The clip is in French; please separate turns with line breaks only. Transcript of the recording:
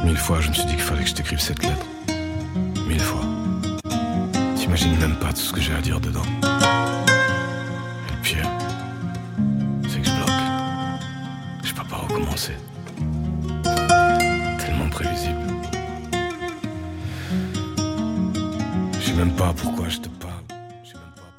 1000 fois, je me suis dit qu'il fallait que je t'écrive cette lettre. 1000 fois. T'imagines même pas tout ce que j'ai à dire dedans. Et le pire, c'est que je bloque. Je peux pas recommencer. Tellement prévisible. Je sais même pas pourquoi je te